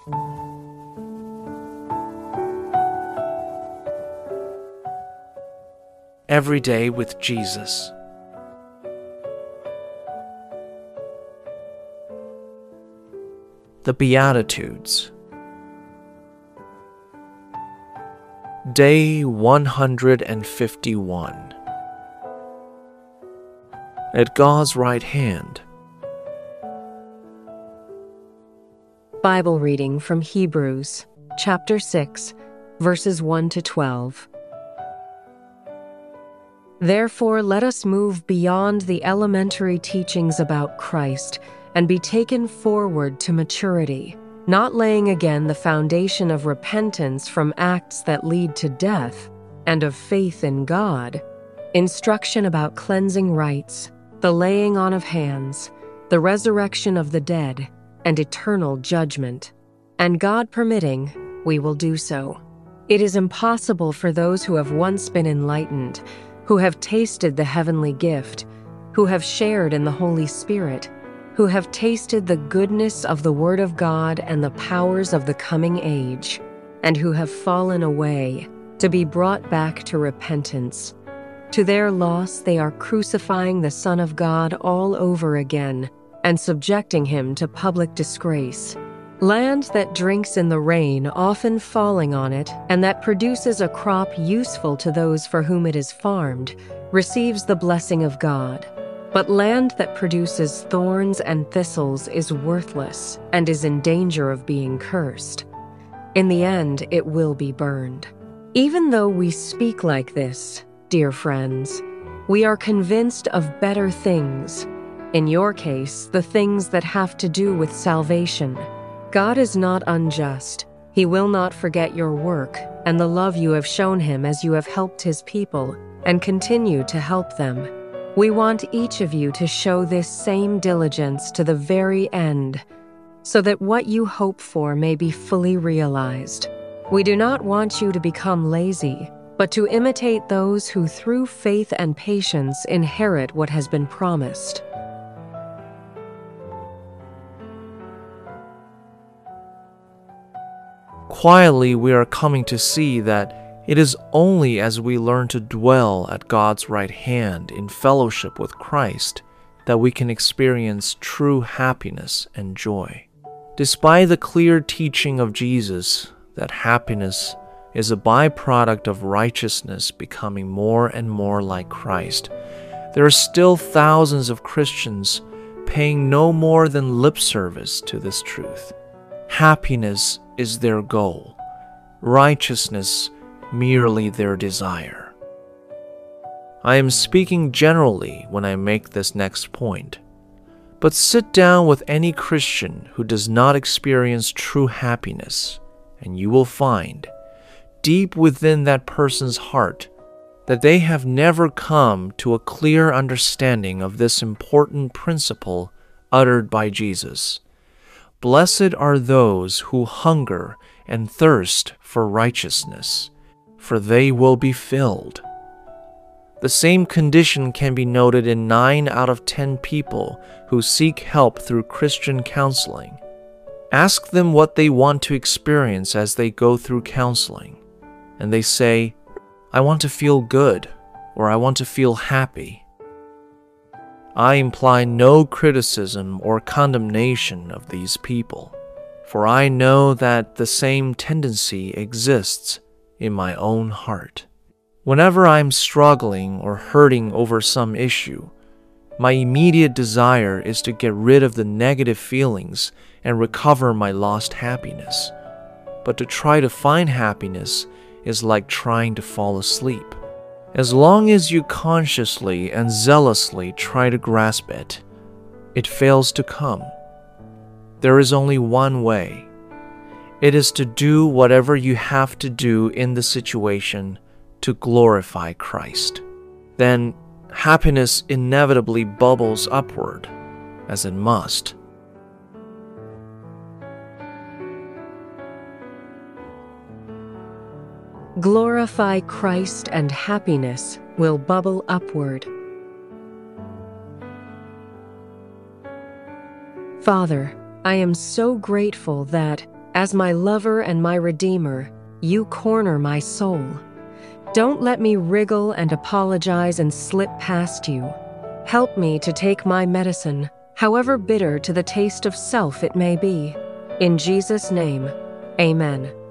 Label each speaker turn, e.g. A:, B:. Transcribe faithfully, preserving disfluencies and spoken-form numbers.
A: Every Day with Jesus. The Beatitudes. Day one hundred fifty-one. At God's right hand.
B: Bible reading from Hebrews, chapter six, verses one to twelve. Therefore, let us move beyond the elementary teachings about Christ and be taken forward to maturity, not laying again the foundation of repentance from acts that lead to death, and of faith in God, instruction about cleansing rites, the laying on of hands, the resurrection of the dead, and eternal judgment. And God permitting, we will do so. It is impossible for those who have once been enlightened, who have tasted the heavenly gift, who have shared in the Holy Spirit, who have tasted the goodness of the Word of God and the powers of the coming age, and who have fallen away, to be brought back to repentance. To their loss they are crucifying the Son of God all over again, and subjecting him to public disgrace. Land that drinks in the rain, often falling on it, and that produces a crop useful to those for whom it is farmed, receives the blessing of God. But land that produces thorns and thistles is worthless and is in danger of being cursed. In the end, it will be burned. Even though we speak like this, dear friends, we are convinced of better things. In your case, the things that have to do with salvation. God is not unjust. He will not forget your work and the love you have shown him as you have helped his people and continue to help them. We want each of you to show this same diligence to the very end, so that what you hope for may be fully realized. We do not want you to become lazy, but to imitate those who through faith and patience inherit what has been promised.
A: Quietly, we are coming to see that it is only as we learn to dwell at God's right hand in fellowship with Christ that we can experience true happiness and joy. Despite the clear teaching of Jesus that happiness is a byproduct of righteousness becoming more and more like Christ, there are still thousands of Christians paying no more than lip service to this truth. Happiness is their goal, righteousness merely their desire. I am speaking generally when I make this next point, but sit down with any Christian who does not experience true happiness, and you will find, deep within that person's heart, that they have never come to a clear understanding of this important principle uttered by Jesus. Blessed are those who hunger and thirst for righteousness, for they will be filled. The same condition can be noted in nine out of ten people who seek help through Christian counseling. Ask them what they want to experience as they go through counseling, and they say, I want to feel good, or I want to feel happy. I imply no criticism or condemnation of these people, for I know that the same tendency exists in my own heart. Whenever I'm struggling or hurting over some issue, my immediate desire is to get rid of the negative feelings and recover my lost happiness. But to try to find happiness is like trying to fall asleep. As long as you consciously and zealously try to grasp it, it fails to come. There is only one way. It is to do whatever you have to do in the situation to glorify Christ. Then happiness inevitably bubbles upward, as it must.
B: Glorify Christ and happiness will bubble upward. Father, I am so grateful that, As my lover and my redeemer, you corner my soul. Don't let me wriggle and apologize and slip past you. Help me to take my medicine, however bitter to the taste of self it may be. In Jesus' name, amen.